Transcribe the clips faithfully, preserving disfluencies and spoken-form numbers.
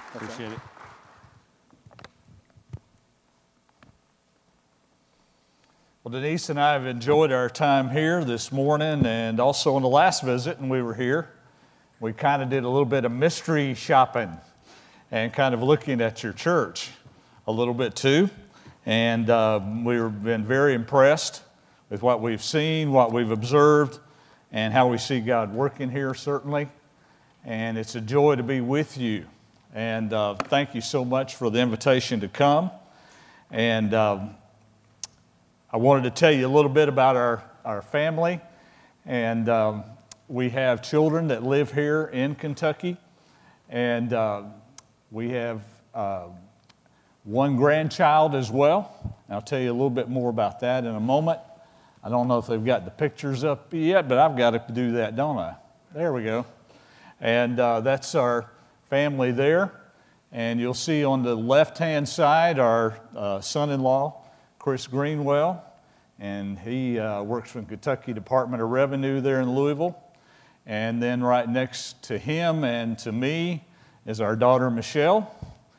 Appreciate it. Well, Denise and I have enjoyed our time here this morning and also on the last visit when we were here. We kind of did a little bit of mystery shopping and kind of looking at your church a little bit too. And uh, we've been very impressed with what we've seen, what we've observed, and how we see God working here, certainly. And it's a joy to be with you. And uh, thank you so much for the invitation to come. And um, I wanted to tell you a little bit about our, our family. And um, we have children that live here in Kentucky. And uh, we have uh, one grandchild as well. I'll tell you a little bit more about that in a moment. I don't know if they've got the pictures up yet, but I've got to do that, don't I? There we go. And uh, that's our family there. And you'll see on the left-hand side our uh, son-in-law, Chris Greenwell. And he uh, works for the Kentucky Department of Revenue there in Louisville. And then right next to him and to me is our daughter, Michelle.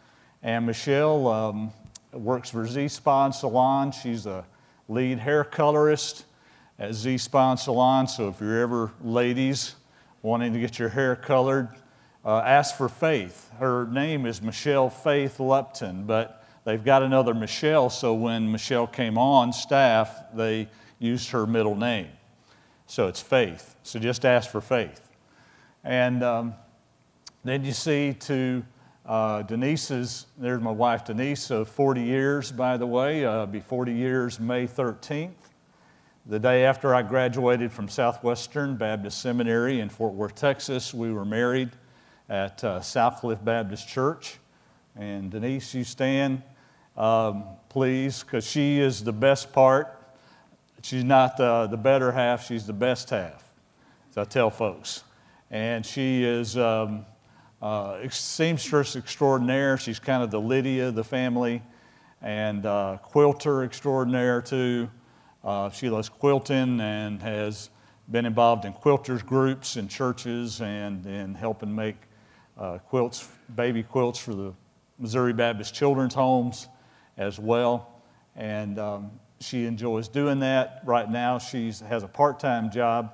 And Michelle um, works for Z-Spa and Salon. She's a lead hair colorist at Z-Spa and Salon. So if you're ever ladies wanting to get your hair colored, uh, ask for Faith. Her name is Michelle Faith Lupton, but they've got another Michelle, so when Michelle came on staff, they used her middle name. So it's Faith. So just ask for Faith. And um, then you see to uh, Denise's, there's my wife Denise, so forty years, by the way, uh, be forty years May thirteenth. The day after I graduated from Southwestern Baptist Seminary in Fort Worth, Texas, we were married at uh, Southcliff Baptist Church. And Denise, you stand, um, please, because she is the best part. She's not the, the better half, she's the best half, as I tell folks. And she is um, uh, seamstress extraordinaire. She's kind of the Lydia of the family, and uh, quilter extraordinaire too. Uh, she loves quilting and has been involved in quilters groups in churches and in helping make uh, quilts, baby quilts for the Missouri Baptist Children's Homes as well. And um, she enjoys doing that. Right now she has a part-time job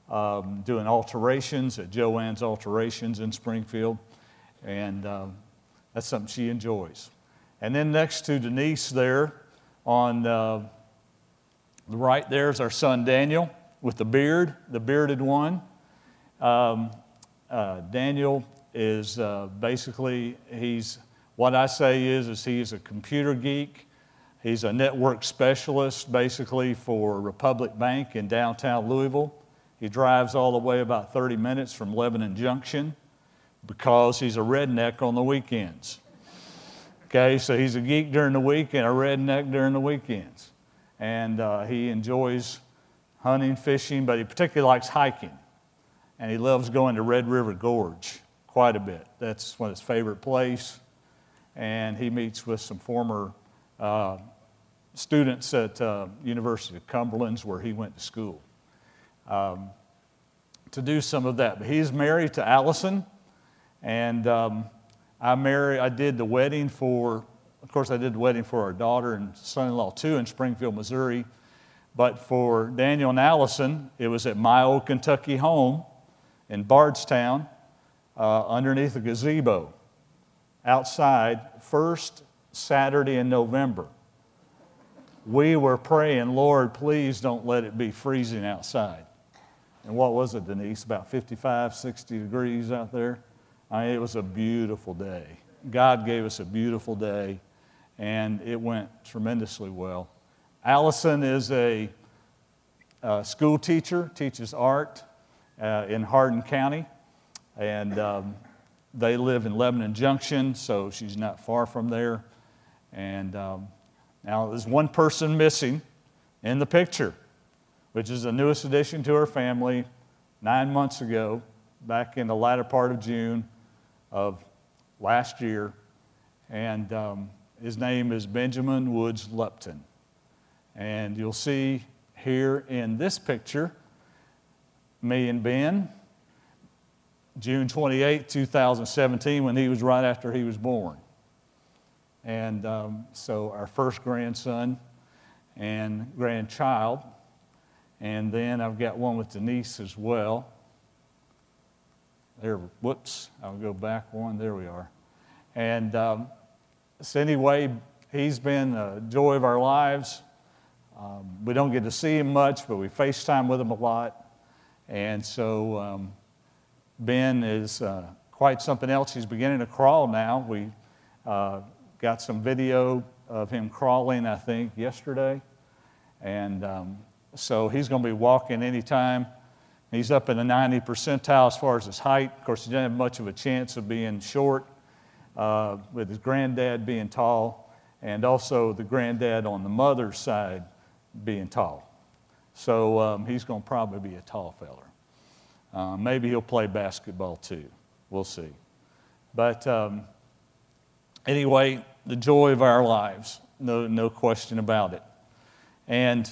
um, doing alterations at Joanne's Alterations in Springfield. And um, that's something she enjoys. And then next to Denise there on uh, the right there is our son Daniel with the beard, the bearded one. Um, uh, Daniel is uh, basically, he's, what I say is, is he's a computer geek. He's a network specialist basically for Republic Bank in downtown Louisville. He drives all the way about thirty minutes from Lebanon Junction because he's a redneck on the weekends. Okay, so he's a geek during the week and a redneck during the weekends. And uh, he enjoys hunting, fishing, but he particularly likes hiking. And he loves going to Red River Gorge quite a bit. That's one of his favorite places. And he meets with some former uh, students at uh, University of Cumberland's where he went to school um, to do some of that. But he's married to Allison, and um, I married. I did the wedding for. Of course, I did the wedding for our daughter and son-in-law, too, in Springfield, Missouri. But for Daniel and Allison, it was at my old Kentucky home in Bardstown, uh, underneath a gazebo, outside, first Saturday in November. We were praying, Lord, please don't let it be freezing outside. And what was it, Denise, about fifty-five, sixty degrees out there? I mean, it was a beautiful day. God gave us a beautiful day. And it went tremendously well. Allison is a, a school teacher, teaches art uh, in Hardin County. And um, they live in Lebanon Junction, so she's not far from there. And um, now there's one person missing in the picture, which is the newest addition to our family nine months ago, back in the latter part of June of last year. And um, his name is Benjamin Woods Lupton. And you'll see here in this picture, me and Ben. June twenty-eighth, two thousand seventeen, when he was right after he was born. And um, so our first grandson and grandchild. And then I've got one with Denise as well. There, whoops, I'll go back one. There we are. And um, so anyway, he's been a joy of our lives. Um, we don't get to see him much, but we FaceTime with him a lot. And so um, Ben is uh, quite something else. He's beginning to crawl now. We uh, got some video of him crawling, I think, yesterday. And um, so he's going to be walking anytime. He's up in the ninetieth percentile as far as his height. Of course, he doesn't have much of a chance of being short, uh, with his granddad being tall, and also the granddad on the mother's side being tall. So um, he's going to probably be a tall feller. Uh, maybe he'll play basketball too. We'll see. But um, anyway, the joy of our lives, no, no question about it. And,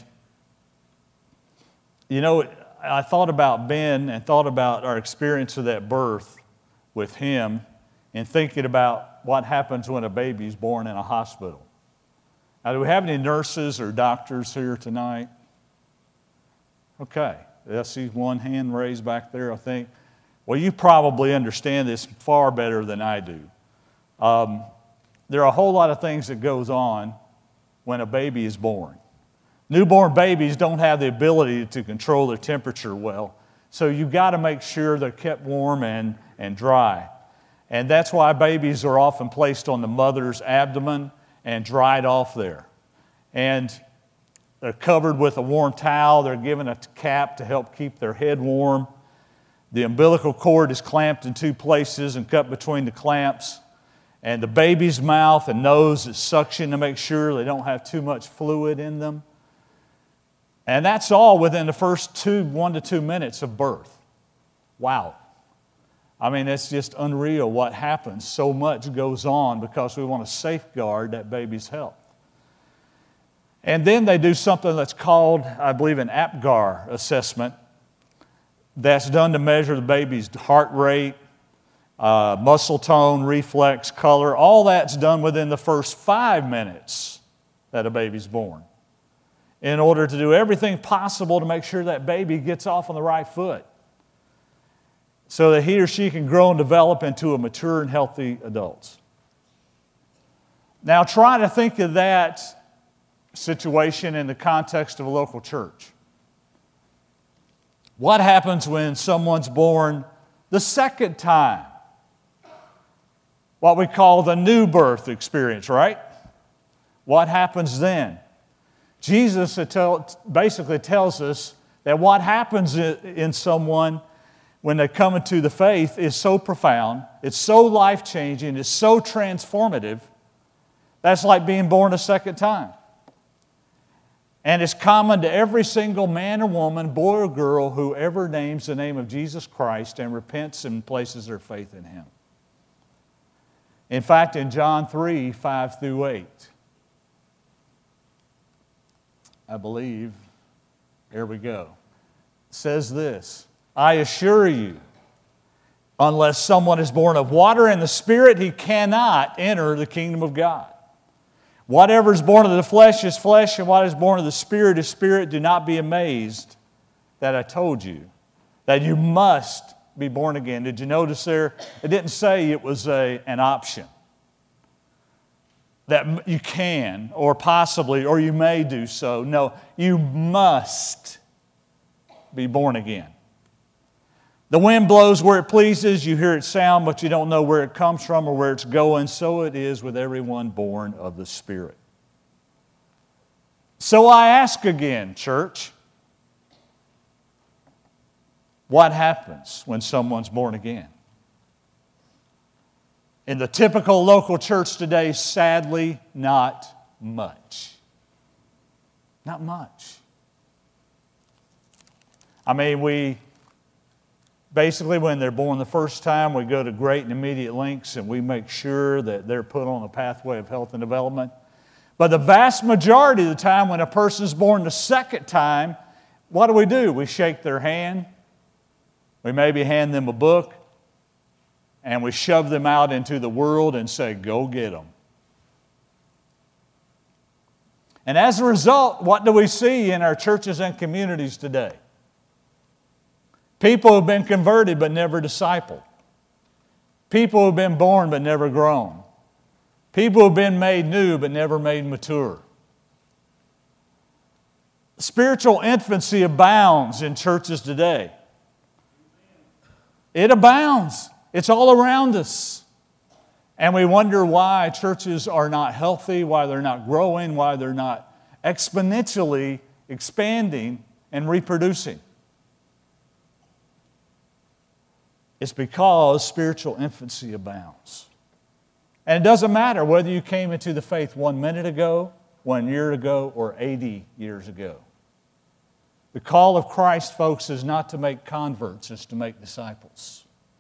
you know, I thought about Ben and thought about our experience of that birth with him and thinking about what happens when a baby's born in a hospital. Now, do we have any nurses or doctors here tonight? Okay. I see one hand raised back there, I think. Well, you probably understand this far better than I do. Um, there are a whole lot of things that goes on when a baby is born. Newborn babies don't have the ability to control their temperature well, so you've got to make sure they're kept warm and, and dry. And that's why babies are often placed on the mother's abdomen and dried off there. And they're covered with a warm towel. They're given a cap to help keep their head warm. The umbilical cord is clamped in two places and cut between the clamps. And the baby's mouth and nose is suctioned to make sure they don't have too much fluid in them. And that's all within the first two, one to two minutes of birth. Wow. I mean, it's just unreal what happens. So much goes on because we want to safeguard that baby's health. And then they do something that's called, I believe, an APGAR assessment that's done to measure the baby's heart rate, uh, muscle tone, reflex, color. All that's done within the first five minutes that a baby's born, in order to do everything possible to make sure that baby gets off on the right foot so that he or she can grow and develop into a mature and healthy adult. Now try to think of that situation in the context of a local church. What happens when someone's born the second time? What we call the new birth experience, right? What happens then? Jesus basically tells us that what happens in someone when they come into the faith is so profound, it's so life-changing, it's so transformative, that's like being born a second time. And it's common to every single man or woman, boy or girl, who ever names the name of Jesus Christ and repents and places their faith in Him. In fact, in John three, five through eight, I believe, there we go, it says this: I assure you, unless someone is born of water and the Spirit, he cannot enter the kingdom of God. Whatever is born of the flesh is flesh, and what is born of the Spirit is spirit. Do not be amazed that I told you that you must be born again. Did you notice there? It didn't say it was a, an option, that you can or possibly or you may do so. No, you must be born again. The wind blows where it pleases, you hear its sound, but you don't know where it comes from or where it's going. So it is with everyone born of the Spirit. So I ask again, church, what happens when someone's born again? In the typical local church today, sadly, not much. Not much. I mean, we basically, when they're born the first time, we go to great and immediate lengths and we make sure that they're put on a pathway of health and development. But the vast majority of the time, when a person's born the second time, what do we do? We shake their hand. We maybe hand them a book. and we shove them out into the world and say, go get them. And as a result, what do we see in our churches and communities today? People who have been converted but never discipled. People who have been born but never grown. People who have been made new but never made mature. Spiritual infancy abounds in churches today. It abounds. It's all around us. And we wonder why churches are not healthy, why they're not growing, why they're not exponentially expanding and reproducing. It's because spiritual infancy abounds. And it doesn't matter whether you came into the faith one minute ago, one year ago, or eighty years ago. The call of Christ, folks, is not to make converts, it's to make disciples.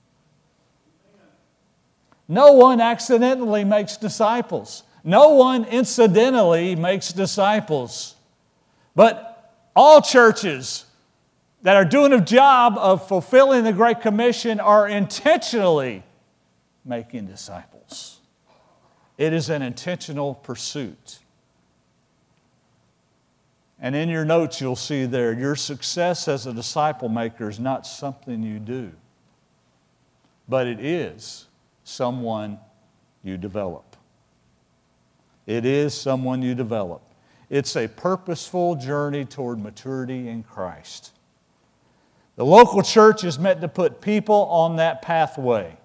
No one accidentally makes disciples. No one incidentally makes disciples. But all churches that are doing a job of fulfilling the Great Commission are intentionally making disciples. It is an intentional pursuit. And in your notes you'll see there, your success as a disciple maker is not something you do, but it is someone you develop. It is someone you develop. It's a purposeful journey toward maturity in Christ. The local church is meant to put people on that pathway.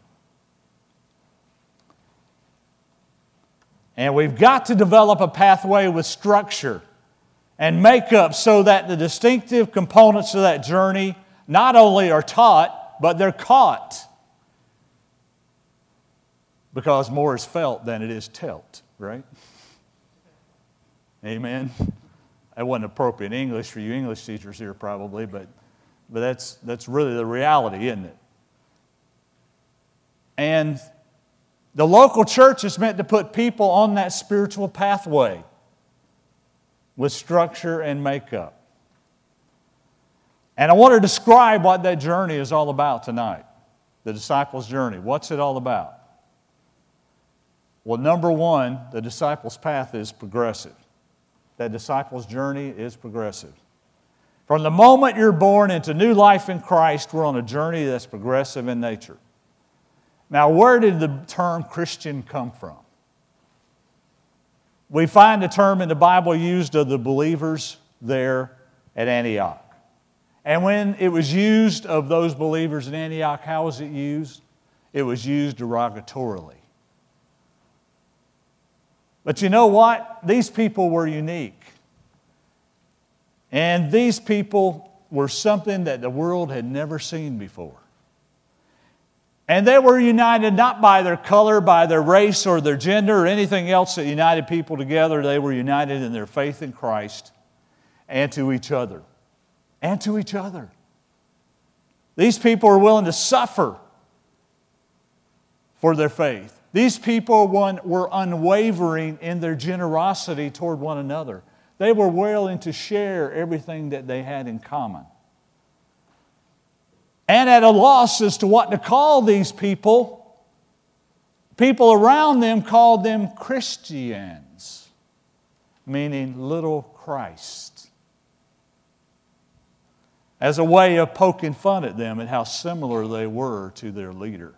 And we've got to develop a pathway with structure and makeup so that the distinctive components of that journey not only are taught, but they're caught. Because more is felt than it is telt, right? Amen? That wasn't appropriate English for you English teachers here probably, but, but that's, that's really the reality, isn't it? And the local church is meant to put people on that spiritual pathway with structure and makeup. And I want to describe what that journey is all about tonight. The disciples' journey. What's it all about? Well, number one, the disciples' path is progressive. That disciples' journey is progressive. From the moment you're born into new life in Christ, we're on a journey that's progressive in nature. Now, where did the term Christian come from? We find the term in the Bible used of the believers there at Antioch. And when it was used of those believers in Antioch, how was it used? It was used derogatorily. But you know what? These people were unique. And these people were something that the world had never seen before. And they were united not by their color, by their race, or their gender, or anything else that united people together. They were united in their faith in Christ and to each other. And to each other. These people were willing to suffer for their faith. These people were unwavering in their generosity toward one another. They were willing to share everything that they had in common. And at a loss as to what to call these people, people around them called them Christians, meaning little Christ, as a way of poking fun at them and how similar they were to their leader.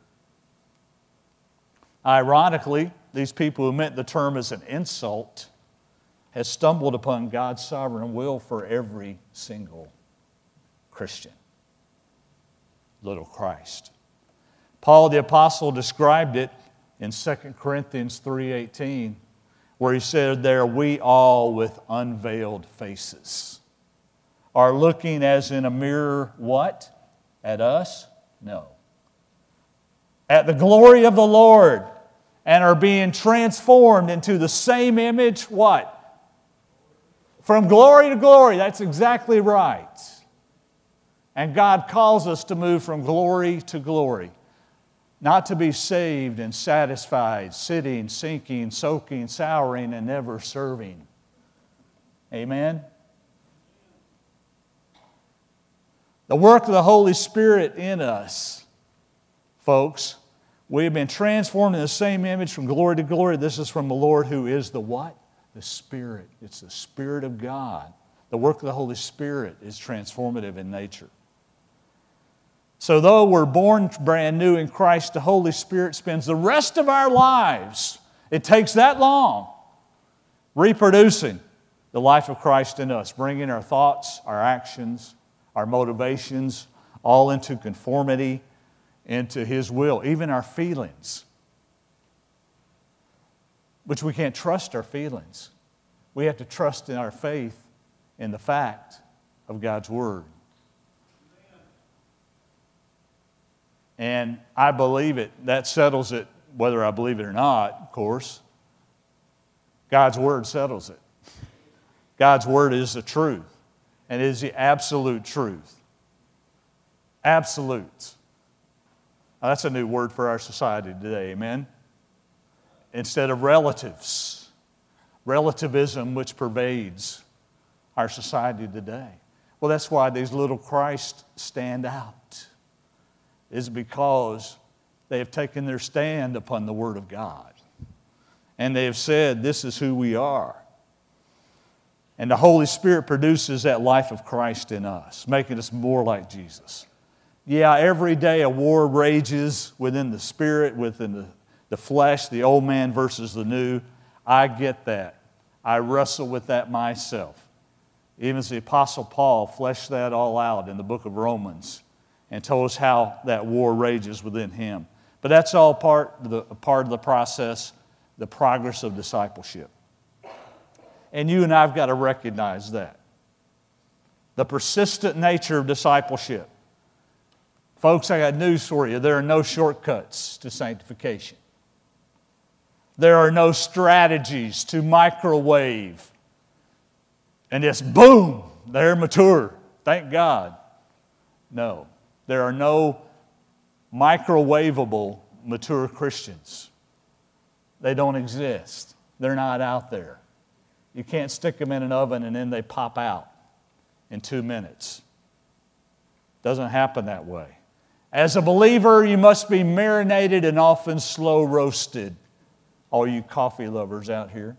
Ironically, these people who meant the term as an insult has stumbled upon God's sovereign will for every single Christian. Little Christ. Paul the Apostle described it in Second Corinthians three eighteen, where he said there, we all with unveiled faces are looking as in a mirror, what? At us? No. At the glory of the Lord, and are being transformed into the same image, what? From glory to glory. That's exactly right. And God calls us to move from glory to glory. Not to be saved and satisfied, sitting, sinking, soaking, souring, and never serving. Amen? The work of the Holy Spirit in us, folks, We have been transformed in the same image from glory to glory. This is from the Lord who is the what? The Spirit. It's the Spirit of God. The work of the Holy Spirit is transformative in nature. So though we're born brand new in Christ, the Holy Spirit spends the rest of our lives, it takes that long, reproducing the life of Christ in us, bringing our thoughts, our actions, our motivations, all into conformity, into His will, even our feelings, which we can't trust our feelings. We have to trust in our faith in the fact of God's Word. And I believe it. That settles it, whether I believe it or not, of course. God's Word settles it. God's Word is the truth, and it is the absolute truth. Absolute. Now, that's a new word for our society today, amen? Instead of relatives. Relativism, which pervades our society today. Well, that's why these little Christs stand out. Is because they have taken their stand upon the Word of God. And they have said, this is who we are. And the Holy Spirit produces that life of Christ in us, making us more like Jesus. Yeah, every day a war rages within the spirit, within the, the flesh, the old man versus the new. I get that. I wrestle with that myself. Even as the Apostle Paul fleshed that all out in the book of Romans and told us how that war rages within him. But that's all part of the, part of the process, the progress of discipleship. And you and I have got to recognize that. The persistent nature of discipleship. Folks, I got news for you. There are no shortcuts to sanctification. There are no strategies to microwave. And just boom, they're mature. Thank God. No. There are no microwavable mature Christians. They don't exist. They're not out there. You can't stick them in an oven and then they pop out in two minutes. Doesn't happen that way. As a believer, you must be marinated and often slow roasted. All you coffee lovers out here.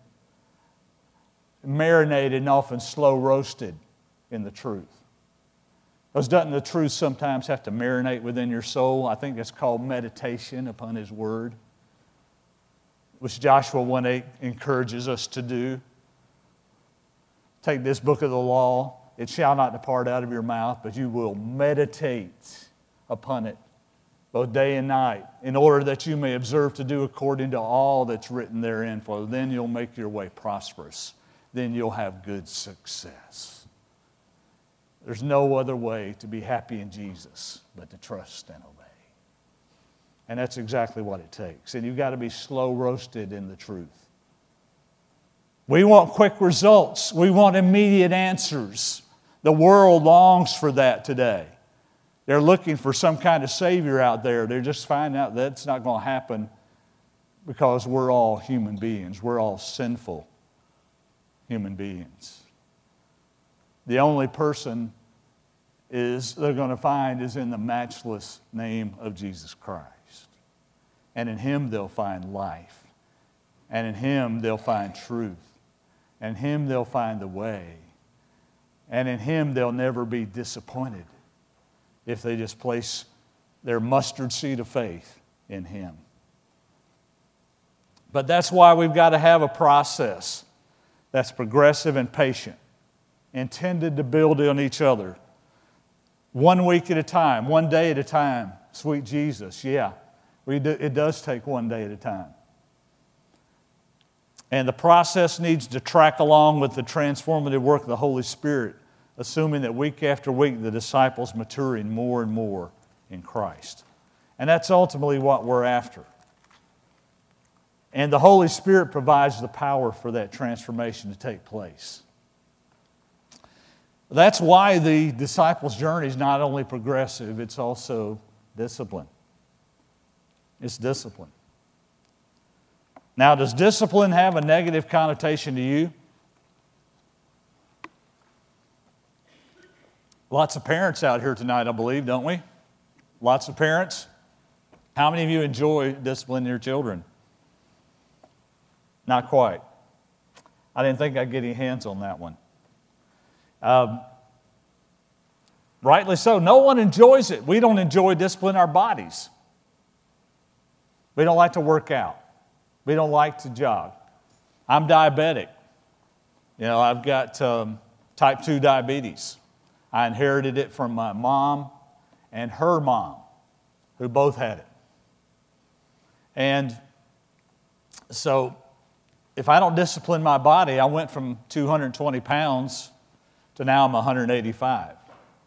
Marinated and often slow roasted in the truth. Because doesn't the truth sometimes have to marinate within your soul? I think it's called meditation upon His Word, which Joshua one eight encourages us to do. Take this book of the law. It shall not depart out of your mouth, but you will meditate upon it both day and night, in order that you may observe to do according to all that's written therein, for then you'll make your way prosperous. Then you'll have good success. There's no other way to be happy in Jesus but to trust and obey. And that's exactly what it takes. And you've got to be slow roasted in the truth. We want quick results. We want immediate answers. The world longs for that today. They're looking for some kind of Savior out there. They're just finding out that's not going to happen because we're all human beings. We're all sinful human beings. The only person is they're going to find is in the matchless name of Jesus Christ. And in Him they'll find life. And in Him they'll find truth. And in Him they'll find the way. And in Him they'll never be disappointed if they just place their mustard seed of faith in Him. But that's why we've got to have a process that's progressive and patient, intended to build on each other. One week at a time, one day at a time. Sweet Jesus, yeah. We do, it does take one day at a time. And the process needs to track along with the transformative work of the Holy Spirit, assuming that week after week the disciples maturing more and more in Christ. And that's ultimately what we're after. And the Holy Spirit provides the power for that transformation to take place. That's why the disciples' journey is not only progressive, it's also discipline. It's discipline. Now, does discipline have a negative connotation to you? Lots of parents out here tonight, I believe, don't we? Lots of parents. How many of you enjoy disciplining your children? Not quite. I didn't think I'd get any hands on that one. Um, rightly so. No one enjoys it. We don't enjoy disciplining our bodies. We don't like to work out. We don't like to jog. I'm diabetic. You know, I've got um, type two diabetes. I inherited it from my mom and her mom, who both had it. And so if I don't discipline my body, I went from two hundred twenty pounds to now I'm one hundred eighty-five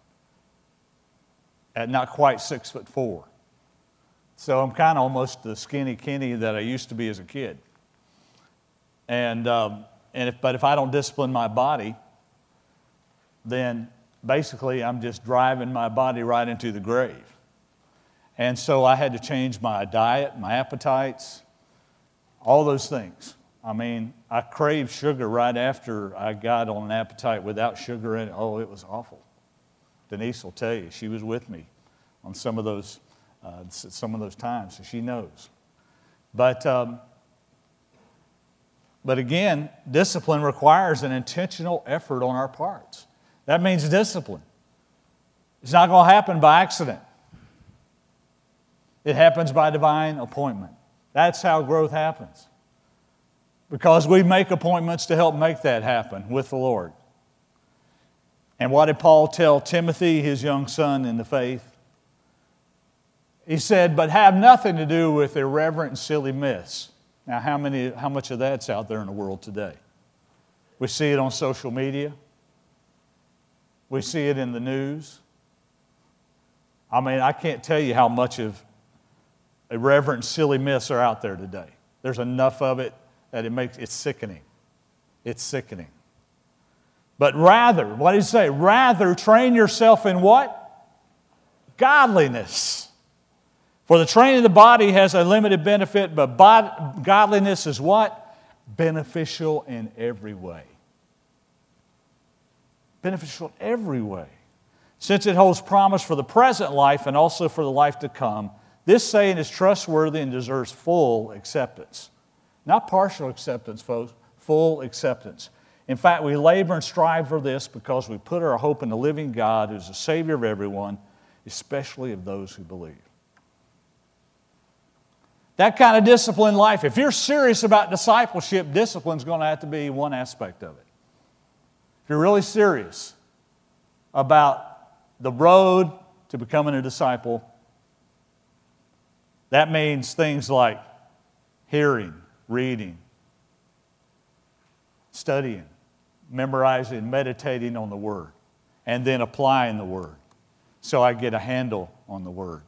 at not quite six foot four. So I'm kind of almost the skinny Kenny that I used to be as a kid. And um, and if but if I don't discipline my body, then basically I'm just driving my body right into the grave. And so I had to change my diet, my appetites, all those things. I mean, I craved sugar right after I got on an appetite without sugar in it. Oh, it was awful. Denise will tell you, she was with me on some of those, uh, some of those times, so she knows. But, um, but again, discipline requires an intentional effort on our parts. That means discipline. It's not going to happen by accident. It happens by divine appointment. That's how growth happens. Because we make appointments to help make that happen with the Lord. And what did Paul tell Timothy, his young son in the faith? He said, but have nothing to do with irreverent and silly myths. Now, how many, how much of that's out there in the world today? We see it on social media. We see it in the news. I mean, I can't tell you how much of irreverent and silly myths are out there today. There's enough of it that it makes it's sickening. It's sickening. But rather, what did he say? Rather, train yourself in what? Godliness. For the training of the body has a limited benefit, but bod- godliness is what? Beneficial in every way. Beneficial in every way. Since it holds promise for the present life and also for the life to come, this saying is trustworthy and deserves full acceptance. Not partial acceptance, folks, full acceptance. In fact, we labor and strive for this because we put our hope in the living God who is the Savior of everyone, especially of those who believe. That kind of disciplined life, if you're serious about discipleship, discipline is going to have to be one aspect of it. If you're really serious about the road to becoming a disciple, that means things like hearing, reading, studying, memorizing, meditating on the Word, and then applying the Word so I get a handle on the Word.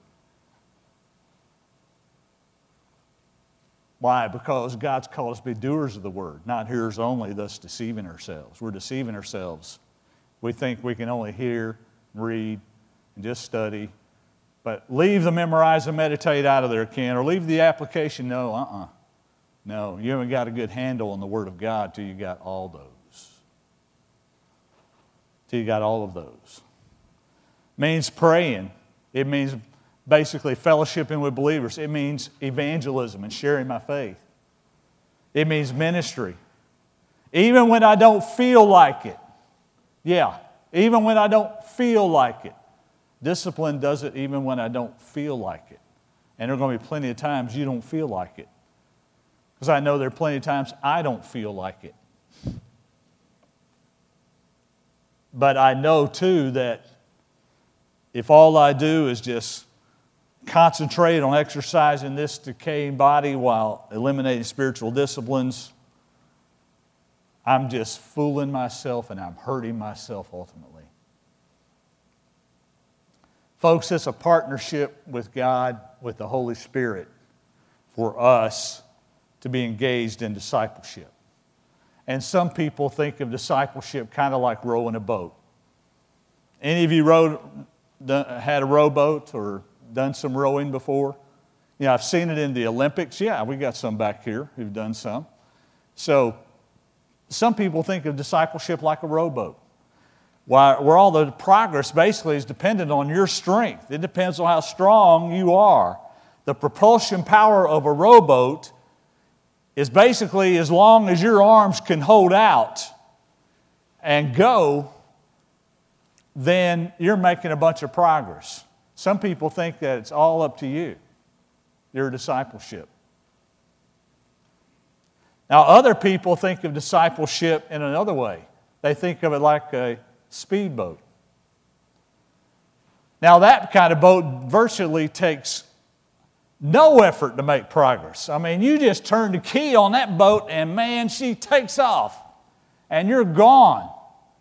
Why? Because God's called us to be doers of the Word, not hearers only, thus deceiving ourselves. We're deceiving ourselves. We think we can only hear, read, and just study. But leave the memorize and meditate out of there, Ken, or leave the application. No, uh-uh. No, you haven't got a good handle on the Word of God till you got all those. Till you got all of those. It means praying. It means basically fellowshipping with believers. It means evangelism and sharing my faith. It means ministry. Even when I don't feel like it. Yeah, even when I don't feel like it. Discipline does it even when I don't feel like it. And there are going to be plenty of times you don't feel like it. Because I know there are plenty of times I don't feel like it. But I know too that if all I do is just concentrate on exercising this decaying body while eliminating spiritual disciplines, I'm just fooling myself and I'm hurting myself ultimately. Folks, it's a partnership with God, with the Holy Spirit, for us to be engaged in discipleship. And some people think of discipleship kind of like rowing a boat. Any of you rowed, had a rowboat or done some rowing before? You know, I've seen it in the Olympics. Yeah, we got some back here who've done some. So some people think of discipleship like a rowboat, where all the progress basically is dependent on your strength. It depends on how strong you are. The propulsion power of a rowboat is basically as long as your arms can hold out and go, then you're making a bunch of progress. Some people think that it's all up to you, your discipleship. Now, other people think of discipleship in another way. They think of it like a speedboat. Now, that kind of boat virtually takes no effort to make progress. I mean, you just turn the key on that boat and, man, she takes off and you're gone.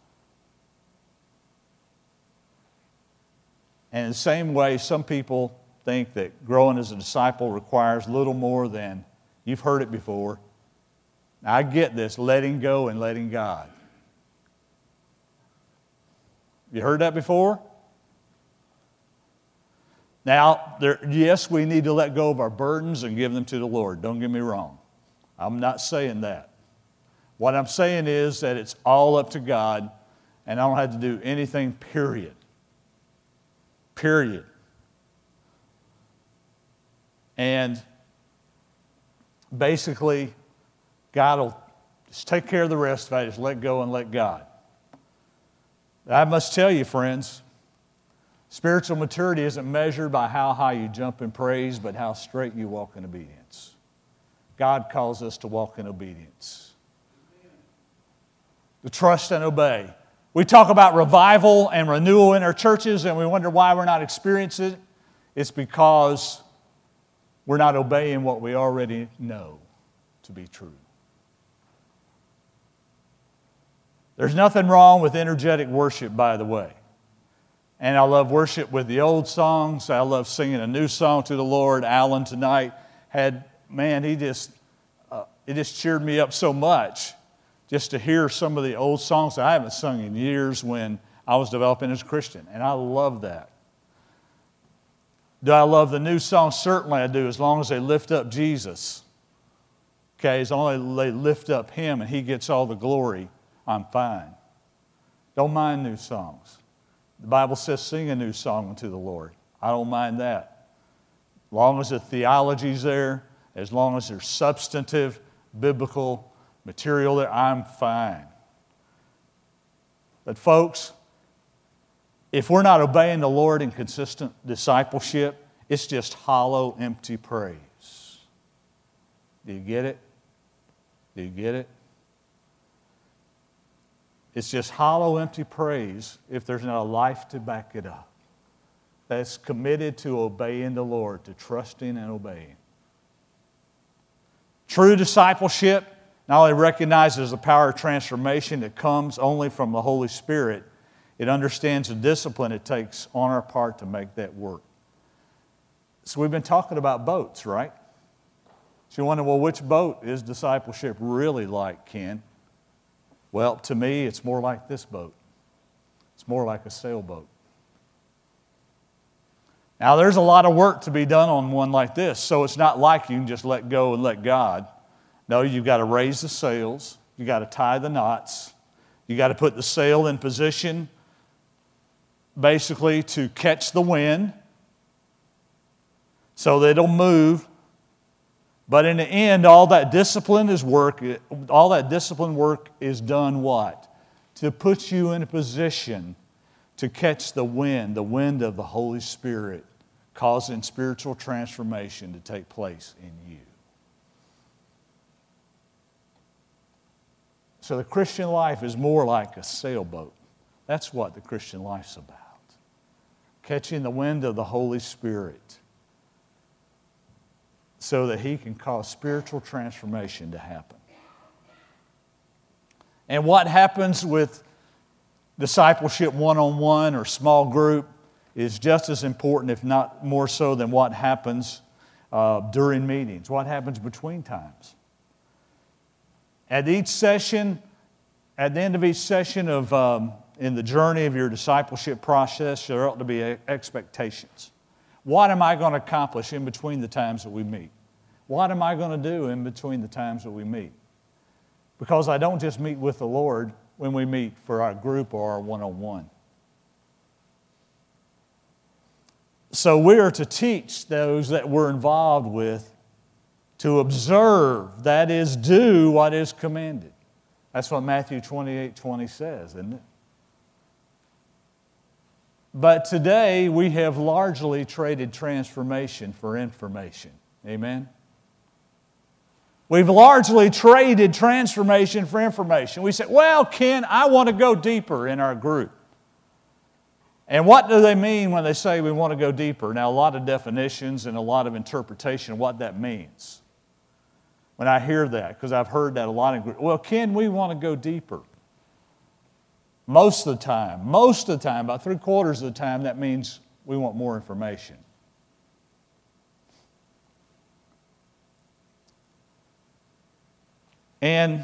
And in the same way, some people think that growing as a disciple requires little more than, you've heard it before, I get this, letting go and letting God. You heard that before? Now, there, yes, we need to let go of our burdens and give them to the Lord. Don't get me wrong. I'm not saying that. What I'm saying is that it's all up to God, and I don't have to do anything, period. Period. And basically, God will just take care of the rest if I just let go and let God. I must tell you, friends, spiritual maturity isn't measured by how high you jump in praise, but how straight you walk in obedience. God calls us to walk in obedience. To trust and obey. We talk about revival and renewal in our churches, and we wonder why we're not experiencing it. It's because we're not obeying what we already know to be true. There's nothing wrong with energetic worship, by the way. And I love worship with the old songs. I love singing a new song to the Lord. Alan tonight had, man, he just, uh, it just cheered me up so much just to hear some of the old songs that I haven't sung in years when I was developing as a Christian. And I love that. Do I love the new songs? Certainly I do, as long as they lift up Jesus. Okay, as long as they lift up Him and He gets all the glory, I'm fine. Don't mind new songs. The Bible says sing a new song unto the Lord. I don't mind that. As long as the theology's there, as long as there's substantive, biblical material there, I'm fine. But folks, if we're not obeying the Lord in consistent discipleship, it's just hollow, empty praise. Do you get it? Do you get it? It's just hollow, empty praise if there's not a life to back it up. That's committed to obeying the Lord, to trusting and obeying. True discipleship not only recognizes the power of transformation that comes only from the Holy Spirit, it understands the discipline it takes on our part to make that work. So we've been talking about boats, right? So you wonder, well, which boat is discipleship really like, Ken? Well, to me, it's more like this boat. It's more like a sailboat. Now, there's a lot of work to be done on one like this, so it's not like you can just let go and let God. No, you've got to raise the sails. You've got to tie the knots. You've got to put the sail in position, basically, to catch the wind so that it'll move. But in the end, all that discipline is work. All that discipline work is done what? To put you in a position to catch the wind, the wind of the Holy Spirit, causing spiritual transformation to take place in you. So the Christian life is more like a sailboat. That's what the Christian life's about. Catching the wind of the Holy Spirit, so that He can cause spiritual transformation to happen. And what happens with discipleship one-on-one or small group is just as important, if not more so, than what happens uh, during meetings, what happens between times. At each session, at the end of each session of um, in the journey of your discipleship process, there ought to be expectations. What am I going to accomplish in between the times that we meet? What am I going to do in between the times that we meet? Because I don't just meet with the Lord when we meet for our group or our one-on-one. So we are to teach those that we're involved with to observe, that is, do what is commanded. That's what Matthew twenty-eight twenty says, isn't it? But today we have largely traded transformation for information. Amen? We've largely traded transformation for information. We say, well, Ken, I want to go deeper in our group. And what do they mean when they say we want to go deeper? Now, a lot of definitions and a lot of interpretation of what that means. When I hear that, because I've heard that a lot in groups. Well, Ken, we want to go deeper. Most of the time, most of the time, about three quarters of the time, that means we want more information. And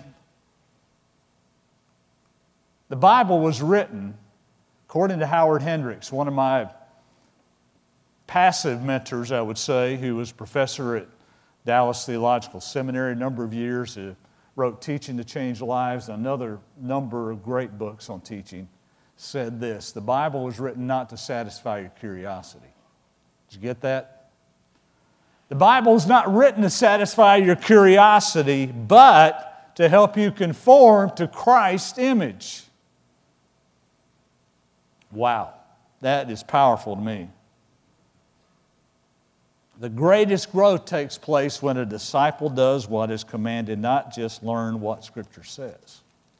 the Bible was written, according to Howard Hendricks, one of my passive mentors, I would say, who was professor at Dallas Theological Seminary a number of years, who wrote Teaching to Change Lives, another number of great books on teaching, said this: the Bible was written not to satisfy your curiosity. Did you get that? The Bible is not written to satisfy your curiosity, but to help you conform to Christ's image. Wow, that is powerful to me. The greatest growth takes place when a disciple does what is commanded, not just learn what Scripture says.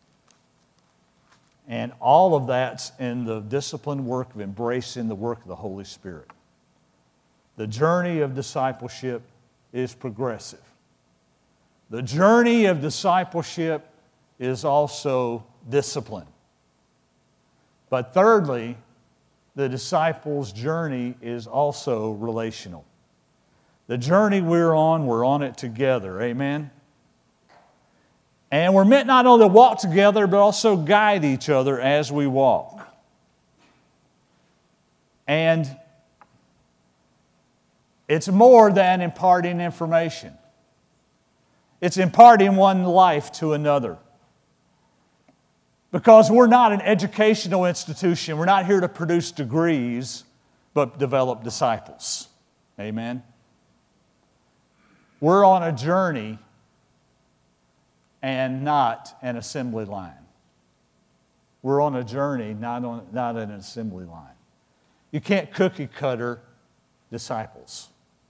And all of that's in the disciplined work of embracing the work of the Holy Spirit. The journey of discipleship is progressive. The journey of discipleship is also discipline. But thirdly, the disciple's journey is also relational. The journey we're on, we're on it together. Amen? And we're meant not only to walk together, but also guide each other as we walk. And it's more than imparting information. It's imparting one life to another. Because we're not an educational institution. We're not here to produce degrees, but develop disciples. Amen? We're on a journey and not an assembly line. We're on a journey, not, on, not an assembly line. You can't cookie cutter disciples.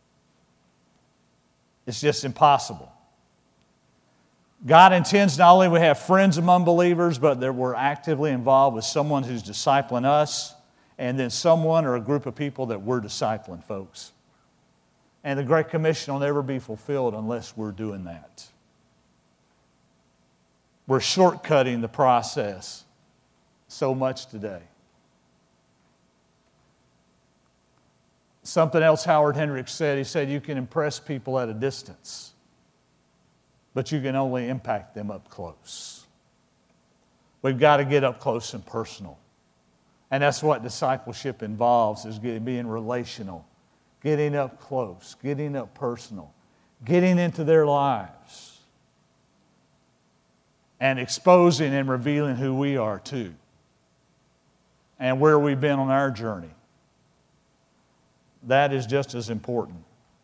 It's just impossible. God intends not only we have friends among believers, but that we're actively involved with someone who's discipling us, and then someone or a group of people that we're discipling, folks. And the Great Commission will never be fulfilled unless we're doing that. We're shortcutting the process so much today. Something else Howard Hendricks said, he said, you can impress people at a distance, but you can only impact them up close. We've got to get up close and personal. And that's what discipleship involves, is getting, being relational, getting up close, getting up personal, getting into their lives, and exposing and revealing who we are too, and where we've been on our journey. That is just as important.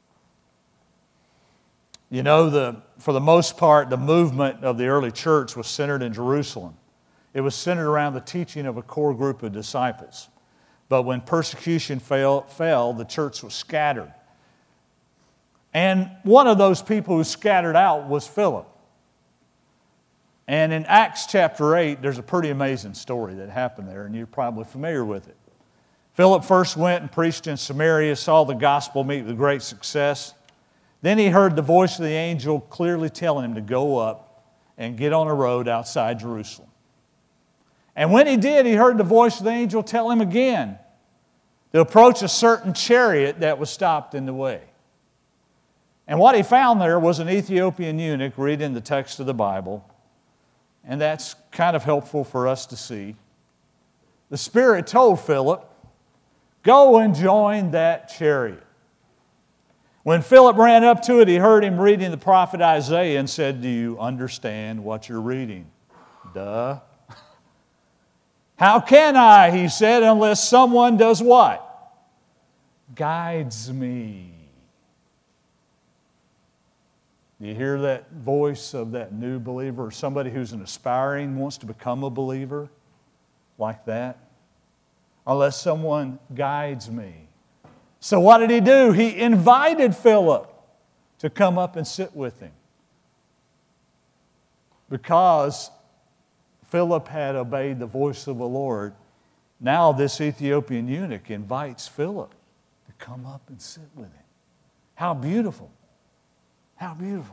You know, the, for the most part, the movement of the early church was centered in Jerusalem. It was centered around the teaching of a core group of disciples. But when persecution fell, fell, the church was scattered. And one of those people who scattered out was Philip. And in Acts chapter eight, there's a pretty amazing story that happened there, and you're probably familiar with it. Philip first went and preached in Samaria, saw the gospel meet with great success. Then he heard the voice of the angel clearly telling him to go up and get on a road outside Jerusalem. And when he did, he heard the voice of the angel tell him again to approach a certain chariot that was stopped in the way. And what he found there was an Ethiopian eunuch reading the text of the Bible, and that's kind of helpful for us to see. The Spirit told Philip, go and join that chariot. When Philip ran up to it, he heard him reading the prophet Isaiah and said, do you understand what you're reading? Duh. How can I, he said, unless someone does what? guides me. Do you hear that voice of that new believer, or somebody who's an aspiring, wants to become a believer like that? Unless someone guides me. So what did he do? He invited Philip to come up and sit with him. Because Philip had obeyed the voice of the Lord, now this Ethiopian eunuch invites Philip to come up and sit with him. How beautiful. How beautiful.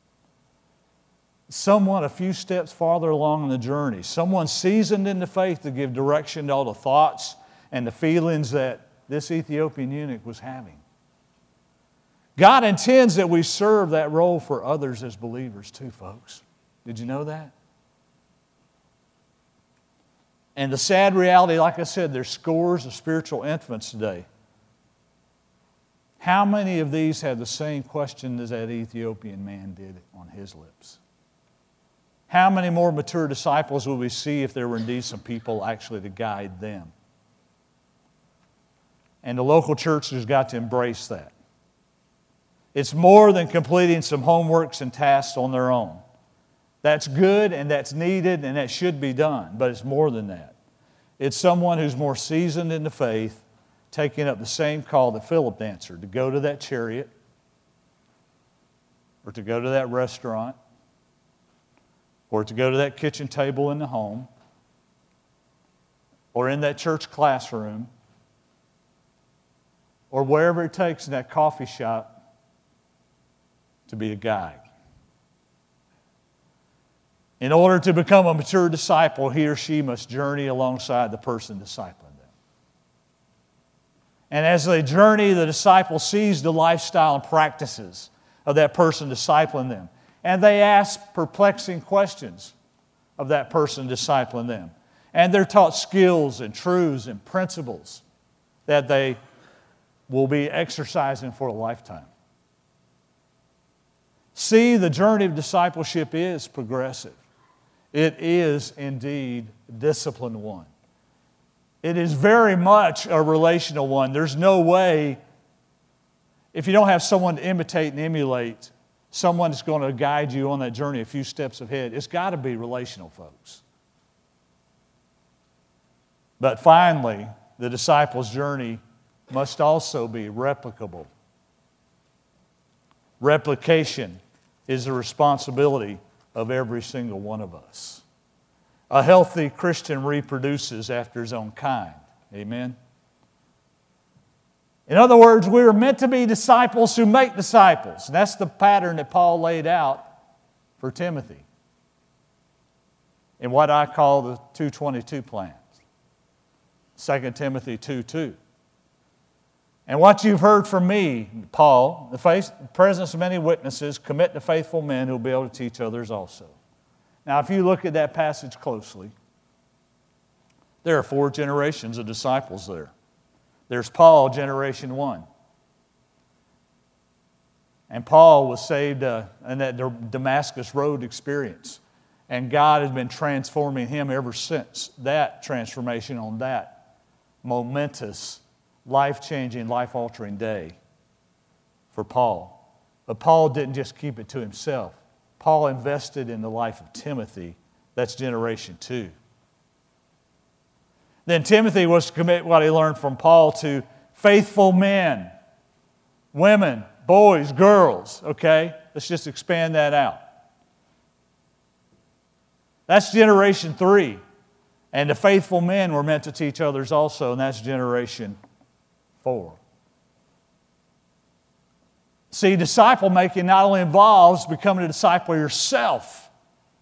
Someone a few steps farther along in the journey, someone seasoned in the faith to give direction to all the thoughts and the feelings that this Ethiopian eunuch was having. God intends that we serve that role for others as believers too, folks. Did you know that? And the sad reality, like I said, there's scores of spiritual infants today. How many of these have the same question as that Ethiopian man did on his lips? How many more mature disciples will we see if there were indeed some people actually to guide them? And the local church has got to embrace that. It's more than completing some homeworks and tasks on their own. That's good and that's needed and that should be done, but it's more than that. It's someone who's more seasoned in the faith, taking up the same call that Philip answered, to go to that chariot or to go to that restaurant or to go to that kitchen table in the home or in that church classroom or wherever it takes in that coffee shop to be a guide. In order to become a mature disciple, he or she must journey alongside the person discipling them. And as they journey, the disciple sees the lifestyle and practices of that person discipling them. And they ask perplexing questions of that person discipling them. And they're taught skills and truths and principles that they will be exercising for a lifetime. See, the journey of discipleship is progressive. It is indeed a disciplined one. It is very much a relational one. There's no way, if you don't have someone to imitate and emulate, someone that's going to guide you on that journey a few steps ahead, it's got to be relational, folks. But finally, the disciples' journey must also be replicable. Replication is the responsibility of every single one of us. A healthy Christian reproduces after his own kind. Amen? In other words, we are meant to be disciples who make disciples. And that's the pattern that Paul laid out for Timothy in what I call the two twenty-two plan. Second Timothy two two. And what you've heard from me, Paul, the face, presence of many witnesses, commit to faithful men who will be able to teach others also. Now, if you look at that passage closely, there are four generations of disciples there. There's Paul, generation one. And Paul was saved uh, in that Damascus Road experience. And God has been transforming him ever since that transformation on that momentous, life-changing, life-altering day for Paul. But Paul didn't just keep it to himself. Paul invested in the life of Timothy. That's generation two. Then Timothy was to commit what he learned from Paul to faithful men, women, boys, girls, okay? Let's just expand that out. That's generation three. And the faithful men were meant to teach others also, and that's generation four. See, disciple making not only involves becoming a disciple yourself.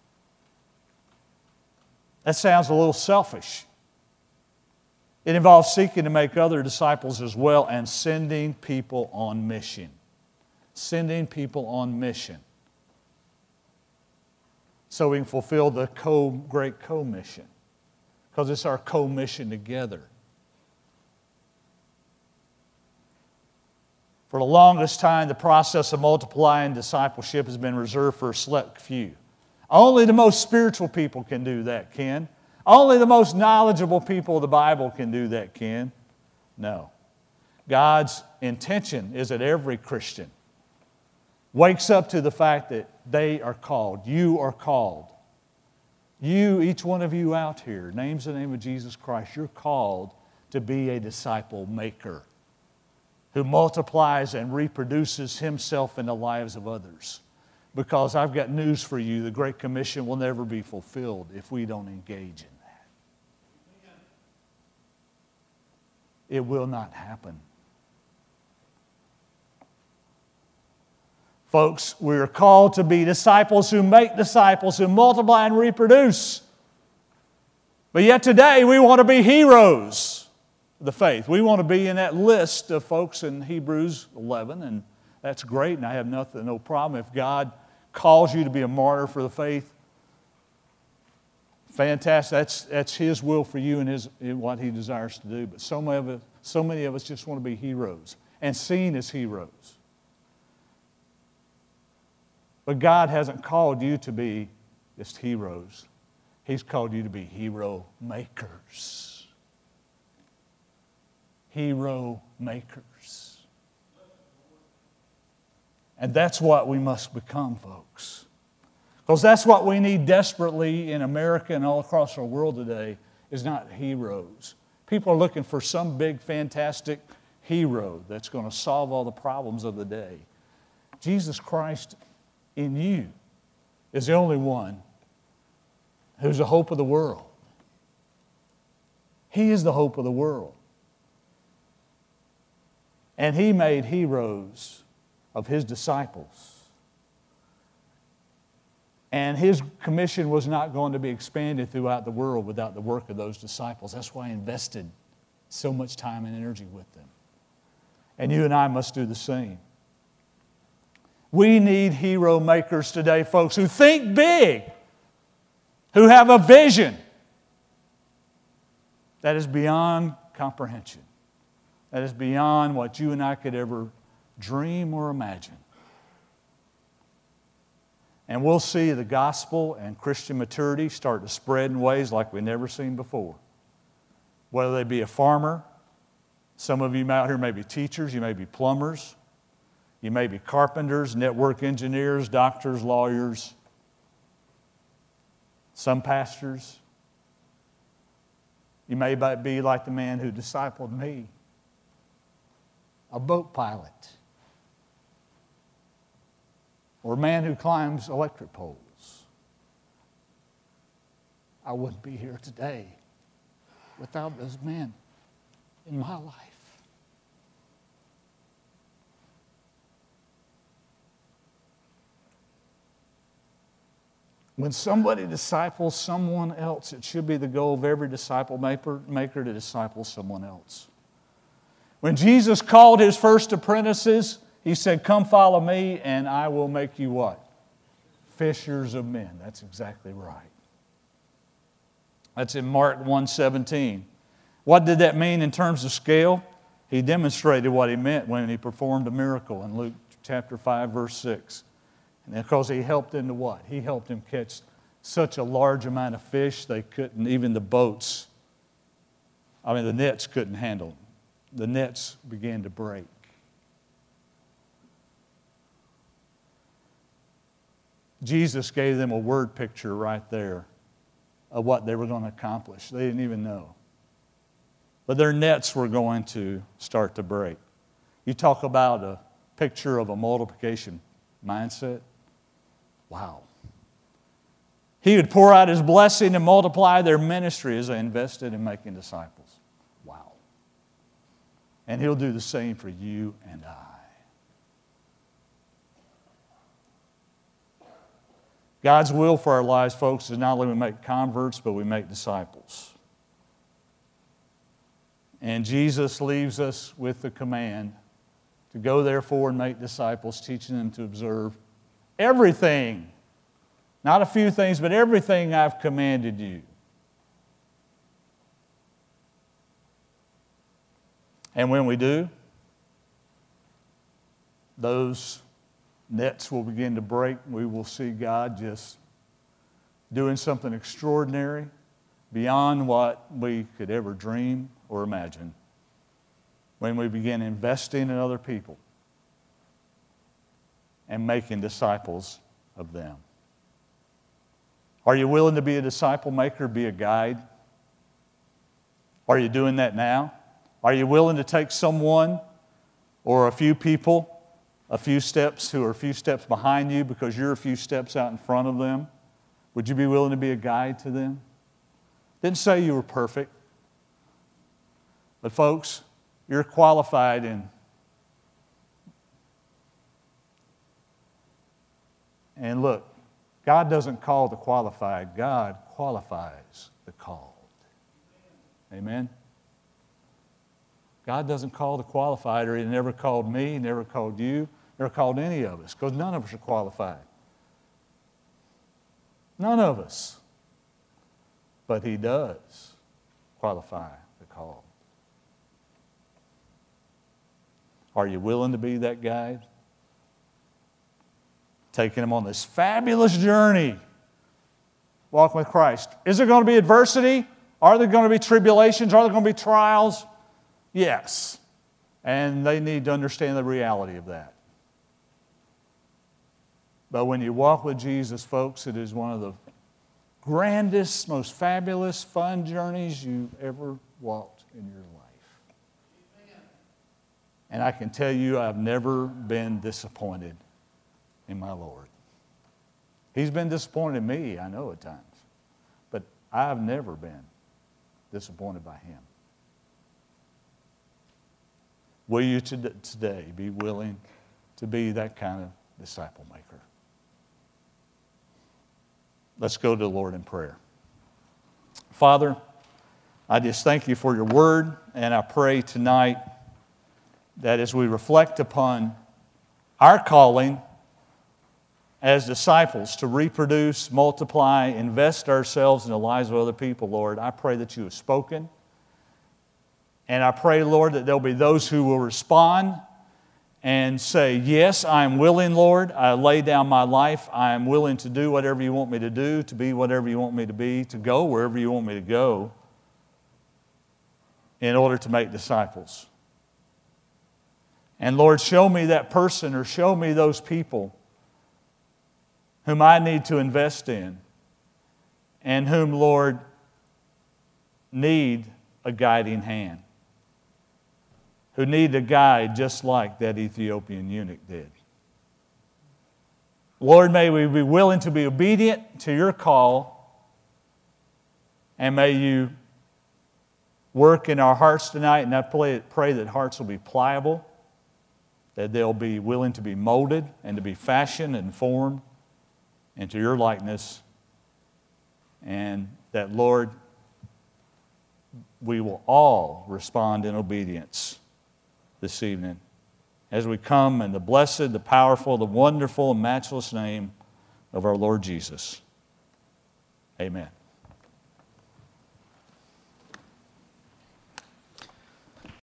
That sounds a little selfish. It involves seeking to make other disciples as well and sending people on mission. Sending people on mission. So we can fulfill the co, great co-mission. Because it's our co-mission together. For the longest time, the process of multiplying discipleship has been reserved for a select few. Only the most spiritual people can do that, Ken. Only the most knowledgeable people of the Bible can do that, Ken. No. God's intention is that every Christian wakes up to the fact that they are called. You are called. You, each one of you out here, names the name of Jesus Christ, you're called to be a disciple maker who multiplies and reproduces himself in the lives of others. Because I've got news for you, the Great Commission will never be fulfilled if we don't engage in that. It will not happen. Folks, we are called to be disciples who make disciples, who multiply and reproduce. But yet today we want to be heroes of the faith. We want to be in that list of folks in Hebrews eleven, and that's great, and I have nothing, no problem. If God calls you to be a martyr for the faith, fantastic. That's, that's His will for you and His, what He desires to do. But so many of us, so many of us just want to be heroes and seen as heroes. But God hasn't called you to be just heroes. He's called you to be hero makers. Hero makers. And that's what we must become, folks. Because that's what we need desperately in America and all across our world today, is not heroes. People are looking for some big, fantastic hero that's going to solve all the problems of the day. Jesus Christ in you is the only one who's the hope of the world. He is the hope of the world. And He made heroes of His disciples. And His commission was not going to be expanded throughout the world without the work of those disciples. That's why He invested so much time and energy with them. And you and I must do the same. We need hero makers today, folks, who think big, who have a vision that is beyond comprehension, that is beyond what you and I could ever dream or imagine. And we'll see the gospel and Christian maturity start to spread in ways like we've never seen before. Whether they be a farmer, some of you out here may be teachers, you may be plumbers, you may be carpenters, network engineers, doctors, lawyers, some pastors. You may be like the man who discipled me, a boat pilot, or a man who climbs electric poles. I wouldn't be here today without those men in my life. When somebody disciples someone else, it should be the goal of every disciple maker, maker to disciple someone else. When Jesus called His first apprentices, He said, "Come follow me and I will make you" what? Fishers of men. That's exactly right. That's in Mark one seventeen. What did that mean in terms of scale? He demonstrated what He meant when He performed a miracle in Luke chapter five, verse six. And because He helped them to what? He helped them catch such a large amount of fish they couldn't, even the boats, I mean the nets couldn't handle them. The nets began to break. Jesus gave them a word picture right there of what they were going to accomplish. They didn't even know. But their nets were going to start to break. You talk about a picture of a multiplication mindset. Wow. He would pour out His blessing and multiply their ministry as they invested in making disciples. Wow. And He'll do the same for you and I. God's will for our lives, folks, is not only we make converts, but we make disciples. And Jesus leaves us with the command to go therefore and make disciples, teaching them to observe everything, not a few things, but everything I've commanded you. And when we do, those nets will begin to break. We will see God just doing something extraordinary beyond what we could ever dream or imagine. when we begin investing in other people and making disciples of them. Are you willing to be a disciple maker, be a guide? Are you doing that now? Are you willing to take someone or a few people a few steps who are a few steps behind you because you're a few steps out in front of them? Would you be willing to be a guide to them? Didn't say you were perfect. But folks, you're qualified in. And look, God doesn't call the qualified. God qualifies the called. Amen? God doesn't call the qualified, or He never called me, He never called you, never called any of us, because none of us are qualified. None of us. But He does qualify the called. Are you willing to be that guide? Taking them on this fabulous journey, walking with Christ. Is there going to be adversity? Are there going to be tribulations? Are there going to be trials? Yes. And they need to understand the reality of that. But when you walk with Jesus, folks, it is one of the grandest, most fabulous, fun journeys you've ever walked in your life. Amen. And I can tell you, I've never been disappointed in my Lord. He's been disappointed in me, I know at times. But I've never been disappointed by Him. Will you today be willing to be that kind of disciple maker? Let's go to the Lord in prayer. Father, I just thank You for Your word, and I pray tonight that as we reflect upon our calling as disciples to reproduce, multiply, invest ourselves in the lives of other people, Lord, I pray that You have spoken. And I pray, Lord, that there'll be those who will respond and say, yes, I'm willing, Lord. I lay down my life. I am willing to do whatever You want me to do, to be whatever You want me to be, to go wherever You want me to go in order to make disciples. And Lord, show me that person or show me those people whom I need to invest in and whom, Lord, need a guiding hand, who need a guide just like that Ethiopian eunuch did. Lord, may we be willing to be obedient to Your call, and may You work in our hearts tonight, and I pray, pray that hearts will be pliable, that they'll be willing to be molded and to be fashioned and formed into Your likeness, and that, Lord, we will all respond in obedience this evening as we come in the blessed, the powerful, the wonderful, and matchless name of our Lord Jesus. Amen.